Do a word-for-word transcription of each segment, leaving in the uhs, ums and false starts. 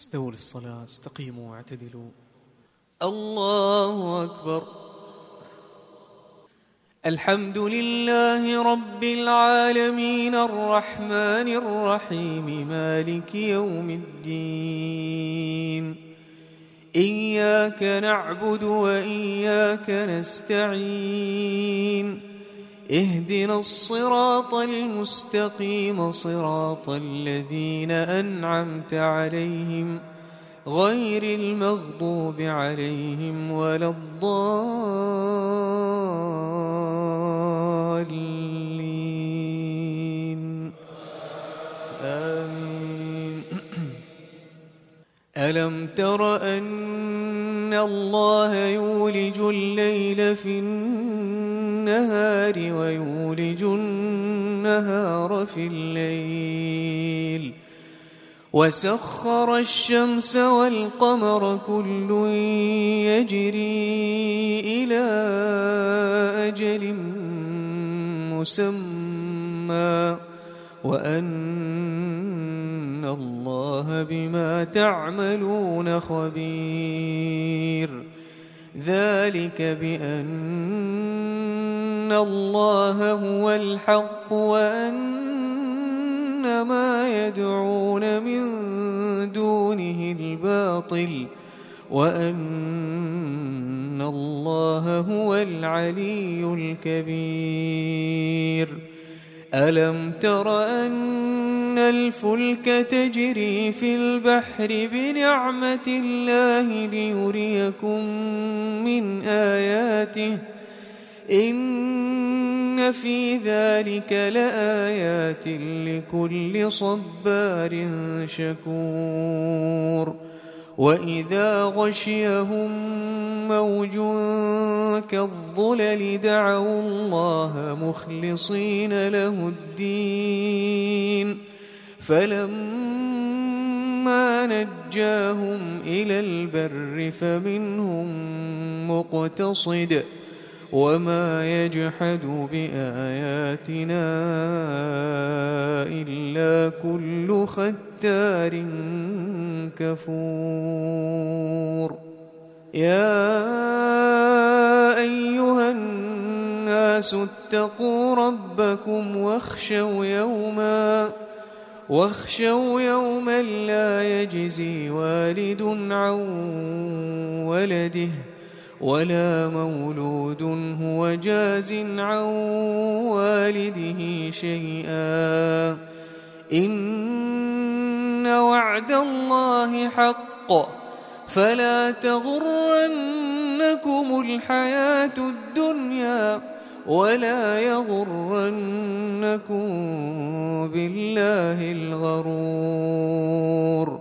استووا للصلاة، استقيموا واعتدلوا. الله أكبر. الحمد لله رب العالمين الرحمن الرحيم مالك يوم الدين. إياك نعبد وإياك نستعين. اهدنا الصراط المستقيم صراط الذين أنعمت عليهم غير المغضوب عليهم ولا الضالين. آمين. ألم تر أن الله يولج الليل في النهار ويولج النهار في الليل وسخر الشمس والقمر كل يجري إلى أجل مسمى وأن الله بما تعملون خبير. ذلك بأن الله هو الحق وأن ما يدعون من دونه الباطل وأن الله هو العلي الكبير. ألم تر أن الفلك تجري في البحر بنعمة الله ليريكم من آياته إن في ذلك لآيات لكل صبار شكور. وإذا غشيهم موج كالظلل دعوا الله مخلصين له الدين فلما نجاهم إلى البر فمنهم مقتصد وما يجحد بآياتنا إلا كل ختار كفور. يا أيها الناس اتقوا ربكم واخشوا يوما واخشوا يوما لا يجزي والد عن ولده ولا مولود هو جاز عن والده شيئا إن وعد الله حق فلا تغرنكم الحياة الدنيا ولا يغرنكم بالله الغرور.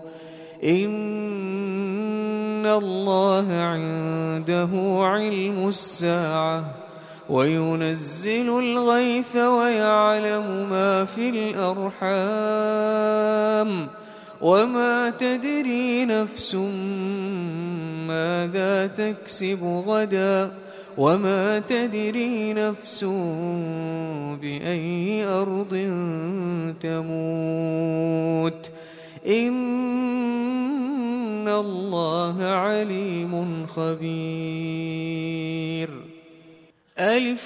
إن الله عنده علم الساعة وينزل الغيث ويعلم ما في الأرحام وما تدري نفس ماذا تكسب غدا وما تدري نفس بأي أرض تموت إن الله عليم خبير. ألف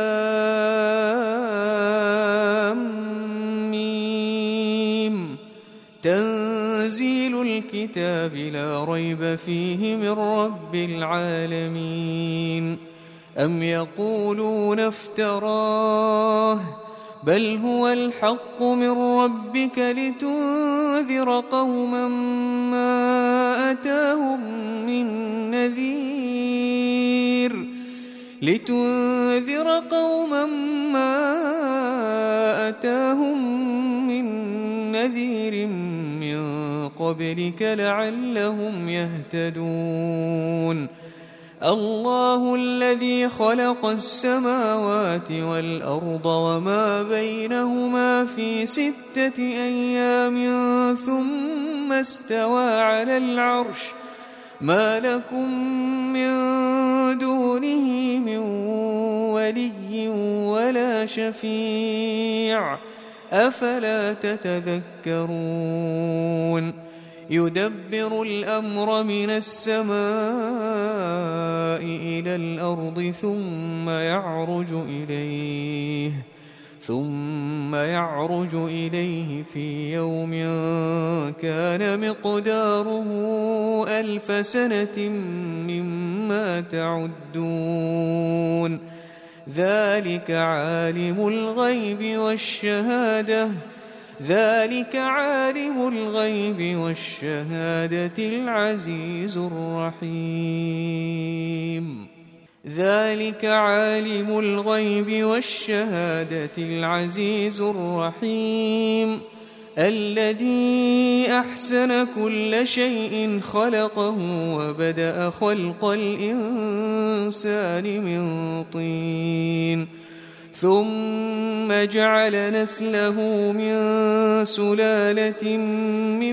لام ميم تنزيل الكتاب لا ريب فيه من رب العالمين. أم يقولون افتراه بل هو الحق من ربك لتنذر قوما ما أتاهم من نذير لتنذر قوما ما أتاهم من نذير من قبلك لعلهم يهتدون. الله الذي خلق السماوات والأرض وما بينهما في ستة أيام ثم استوى على العرش ما لكم من دونه من ولي ولا شفيع أفلا تتذكرون. يدبر الأمر من السماء إلى الأرض ثم يعرج إليه ثم يعرج إليه في يوم كان مقداره ألف سنة مما تعدون ذلك عالم الغيب والشهادة ذلك عالم الغيب والشهادة العزيز الرحيم ذلك عالم الغيب والشهادة العزيز الرحيم الذي أحسن كل شيء خلقه وبدأ خلق الإنسان من طين ثم جعل نسله من سلالة من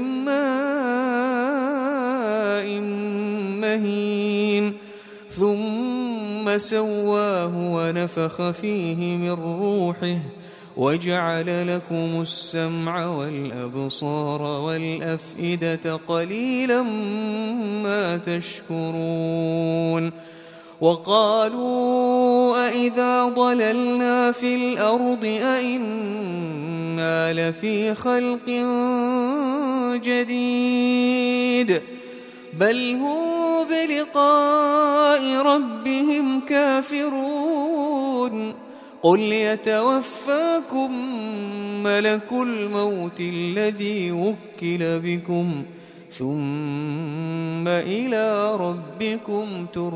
ماء مهين ثم سواه ونفخ فيه من روحه وجعل لكم السمع والأبصار والأفئدة قليلا ما تشكرون وقالوا أإذا ضللنا في الأرض أإنا لفي خلق جديد بل هم بلقاء ربهم كافرون قل يتوفاكم ملك الموت الذي وكل بكم ثم إلى ربكم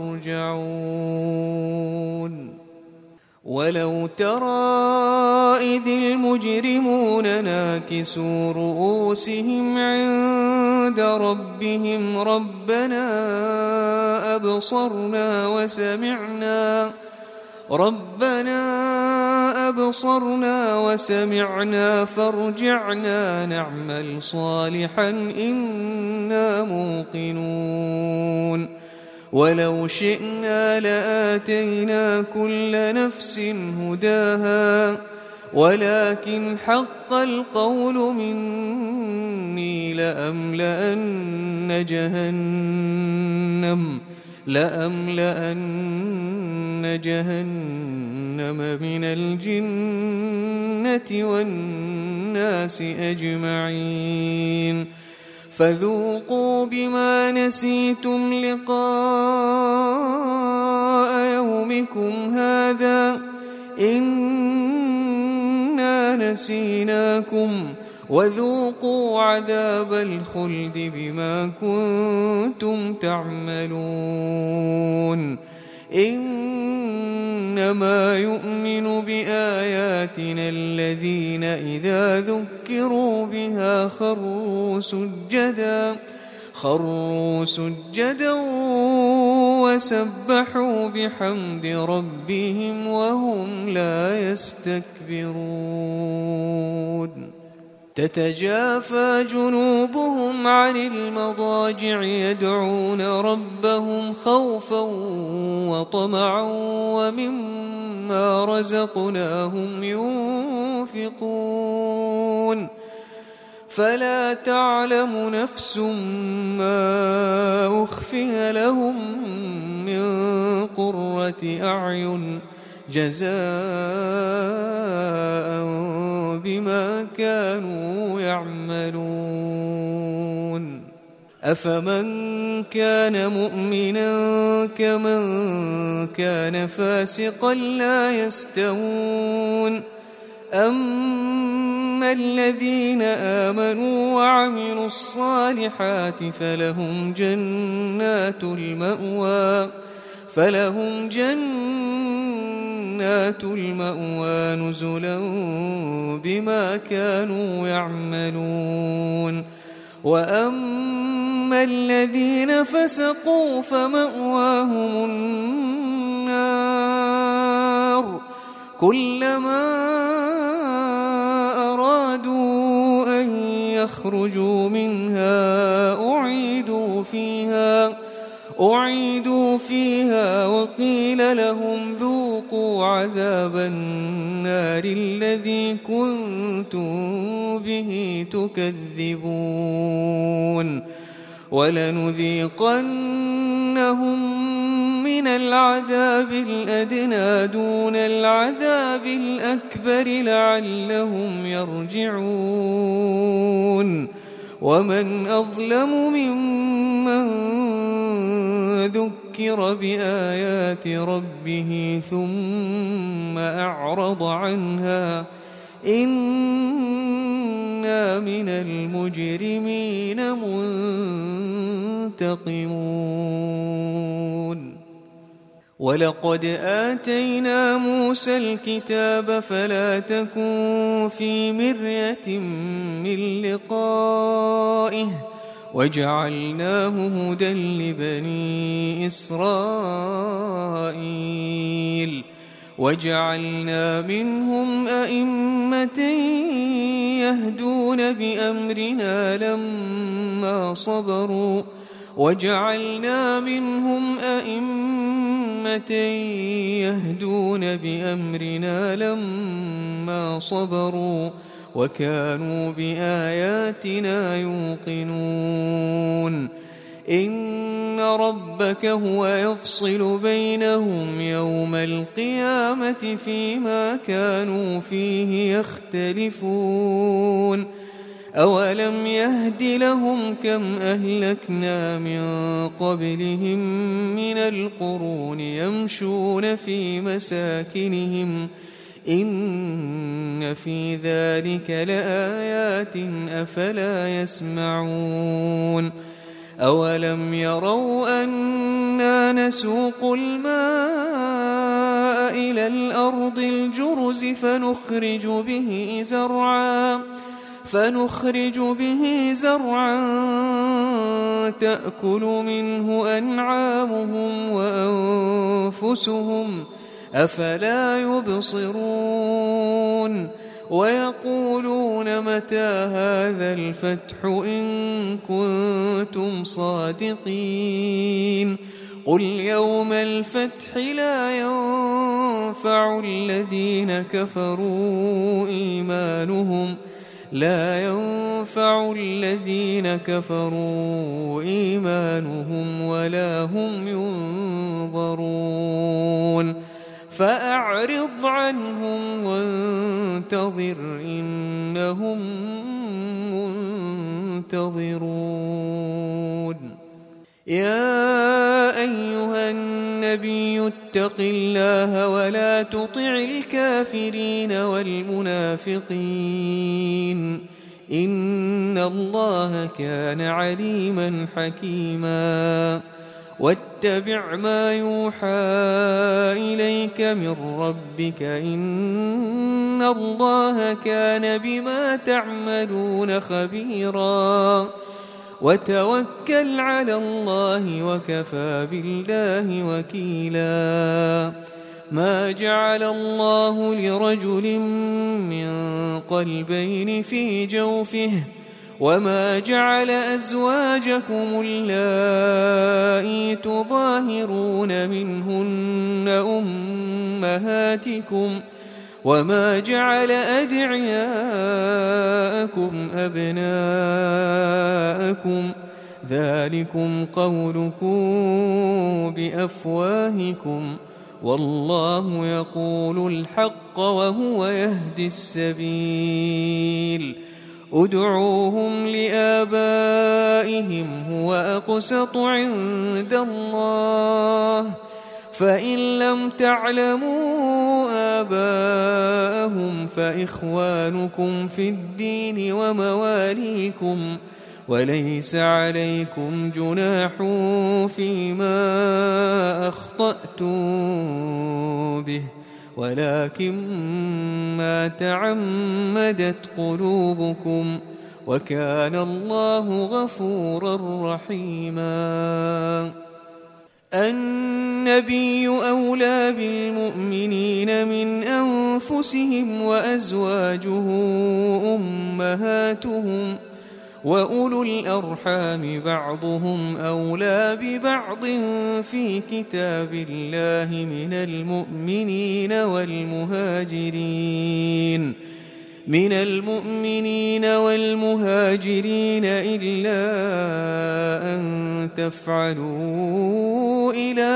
ترجعون ولو ترى إذ المجرمون ناكسوا رؤوسهم عند ربهم ربنا أبصرنا وسمعنا ربنا أبصرنا وسمعنا فارجعنا نعمل صالحا إنا موقنون ولو شئنا لآتينا كل نفس هداها ولكن حق القول مني لأملأن جهنم لأملأن جهنم من الجنة والناس أجمعين فذوقوا بما نسيتم لقاء يومكم هذا إنا نسيناكم وذوقوا عذاب الخلد بما كنتم تعملون إنما يؤمن بآياتنا الذين إذا ذكروا بها خروا سجدا خروا سجدا وسبحوا بحمد ربهم وهم لا يستكبرون تتجافى جنوبهم عن المضاجع يدعون ربهم خوفا وطمعا ومما رزقناهم ينفقون فلا تعلم نفس ما أخفي لهم من قرة أعين جزاء بما كانوا يعملون أفمن كان مؤمنا كمن كان فاسقا لا يستوون أما الذين آمنوا وعملوا الصالحات فلهم جنات المأوى فلهم جنات المأوى نزلا بما كانوا يعملون وأما الذين فسقوا فمأواهم النار كلما أرادوا أن يخرجوا منها أعيدوا فيها أعيدوا فيها وقيل لهم ذوقوا عذاب النار الذي كنتم به تكذبون ولنذيقنهم من العذاب الأدنى دون العذاب الأكبر لعلهم يرجعون ومن أظلم ممن ذكر بآيات ربه ثم أعرض عنها إنا من المجرمين منتقمون ولقد آتينا موسى الكتاب فلا تكن في مرية من لقائه وجعلناه هدى لبني إسرائيل وجعلنا منهم أئمة يهدون بأمرنا لما صبروا وجعلنا منهم أئمة يهدون بأمرنا لما صبروا وكانوا بآياتنا يوقنون إن ربك هو يفصل بينهم يوم القيامة فيما كانوا فيه يختلفون أولم يهد لهم كم أهلكنا من قبلهم من القرون يمشون في مساكنهم إن في ذلك لآيات أفلا يسمعون أولم يروا أنا نسوق الماء إلى الأرض الجرز فنخرج به زرعا فنخرج به زرعا تأكل منه أنعامهم وأنفسهم أفلا يبصرون ويقولون متى هذا الفتح إن كنتم صادقين قل يوم الفتح لا ينفع الذين كفروا إيمانهم لا ينفع الذين كفروا إيمانهم ولا هم ينظرون فأعرض عنهم وانتظر إنهم منتظرون يا أيها النبي اتق الله ولا تطع الكافرين والمنافقين إن الله كان عليما حكيما واتبع ما يوحى إليك من ربك إن الله كان بما تعملون خبيرا وتوكل على الله وكفى بالله وكيلا ما جعل الله لرجل من قلبين في جوفه وما جعل أزواجكم اللائي تظاهرون منهن أمهاتكم وما جعل أدعياءكم أبناءكم ذلكم قولكم بأفواهكم والله يقول الحق وهو يهدي السبيل ادعوهم لآبائهم هو أقسط عند الله فإن لم تعلموا آباءهم فإخوانكم في الدين ومواليكم وليس عليكم جناح فيما أخطأتم به ولكن ما تعمدت قلوبكم وكان الله غفورا رحيما النبي أولى بالمؤمنين من أنفسهم وأزواجه أمهاتهم وأولو الأرحام بعضهم أولى ببعض في كتاب الله من المؤمنين والمهاجرين من المؤمنين والمهاجرين إلا أن تفعلوا إلى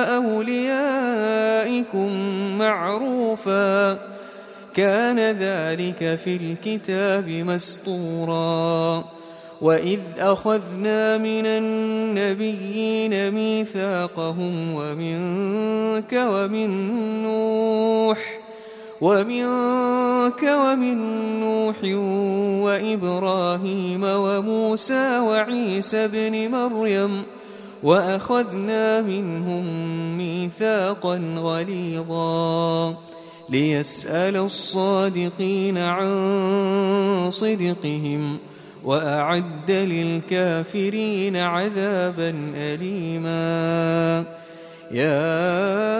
أوليائكم معروفا كان ذلك في الكتاب مسطورا وإذ أخذنا من النبيين ميثاقهم ومنك ومن نوح ومنك ومن نوح وإبراهيم وموسى وعيسى ابن مريم وأخذنا منهم ميثاقا غليظا ليسأل الصادقين عن صدقهم وأعد للكافرين عذابا أليما يا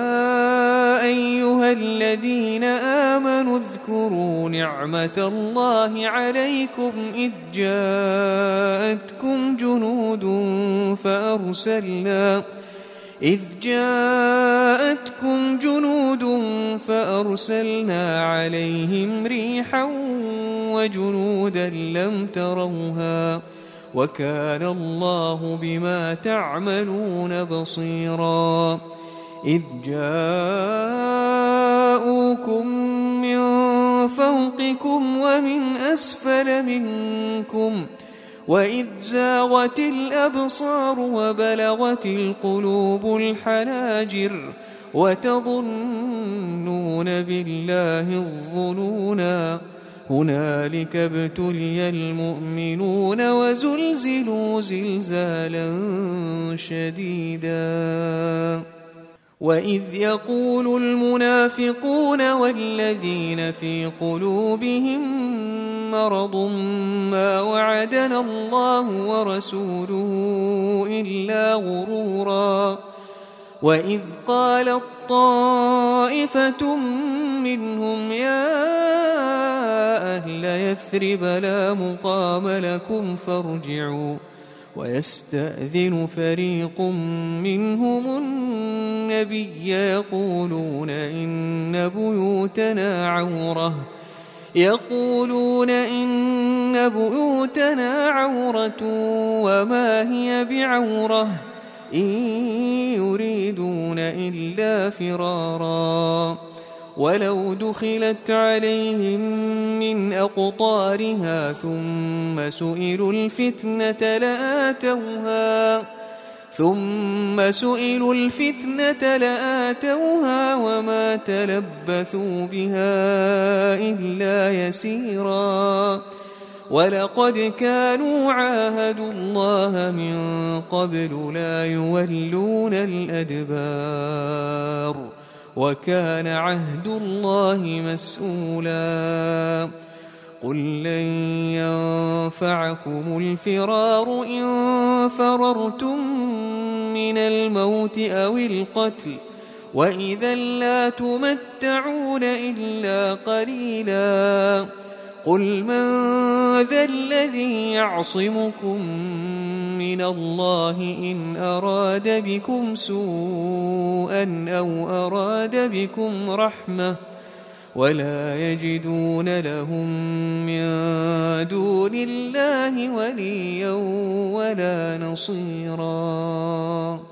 أيها الذين آمنوا اذكروا نعمة الله عليكم إذ جاءتكم جنود فأرسلنا إذ جاءتكم جنود فأرسلنا عليهم ريحا وجنودا لم تروها وكان الله بما تعملون بصيرا إذ جاءوكم من فوقكم ومن أسفل منكم وإذ زاغت الأبصار وبلغت القلوب الحناجر وتظنون بالله الظنونا هنالك ابتلي المؤمنون وزلزلوا زلزالا شديدا وإذ يقول المنافقون والذين في قلوبهم مرض ما وعدنا الله ورسوله إلا غرورا وإذ قالت طائفة منهم يا أهل يثرب لا مقام لكم فارجعوا ويستأذن فريق منهم النبي يقولون إن بيوتنا عورة يقولون إن بيوتنا عورة وما هي بعورة إن يريدون إلا فرارا ولو دخلت عليهم من أقطارها ثم سئلوا الفتنة لآتوها ثم سئلوا الفتنة لآتوها وما تلبثوا بها إلا يسيرا ولقد كانوا عاهدوا الله من قبل لا يولون الأدبار وكان عهد الله مسؤولا قل لن ينفعكم الفرار إن فررتم من الموت أو القتل وإذا لا تمتعون إلا قليلا قل من ذا الذي يعصمكم من الله إن أراد بكم سوءا أو أراد بكم رحمة ولا يجدون لهم من دون الله وليا ولا نصيرا